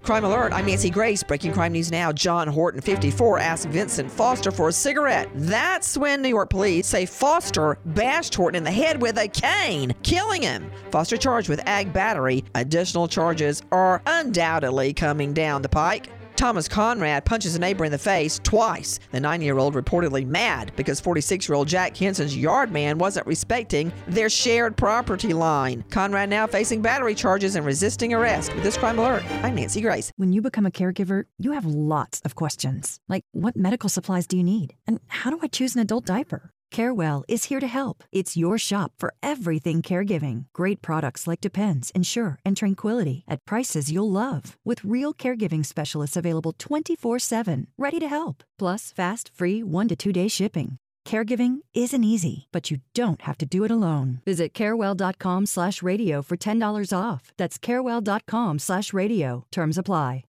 Crime Alert, I'm Nancy Grace. Breaking crime news now. John Horton, 54, asked Vincent Foster for a cigarette. That's when New York police say Foster bashed Horton in the head with a cane, killing him. Foster charged with ag battery. Additional charges are undoubtedly coming down the pike. Thomas Conrad punches a neighbor in the face twice. The 9-year-old reportedly mad because 46-year-old Jack Henson's yard man wasn't respecting their shared property line. Conrad now facing battery charges and resisting arrest. With this Crime Alert, I'm Nancy Grace. When you become a caregiver, you have lots of questions. Like, what medical supplies do you need? And how do I choose an adult diaper? Carewell is here to help. It's your shop for everything caregiving. Great products like Depends, Ensure, and Tranquility at prices you'll love. With real caregiving specialists available 24/7, ready to help. Plus, fast, free 1 to 2 day shipping. Caregiving isn't easy, but you don't have to do it alone. Visit carewell.com/radio for $10 off. That's carewell.com/radio. Terms apply.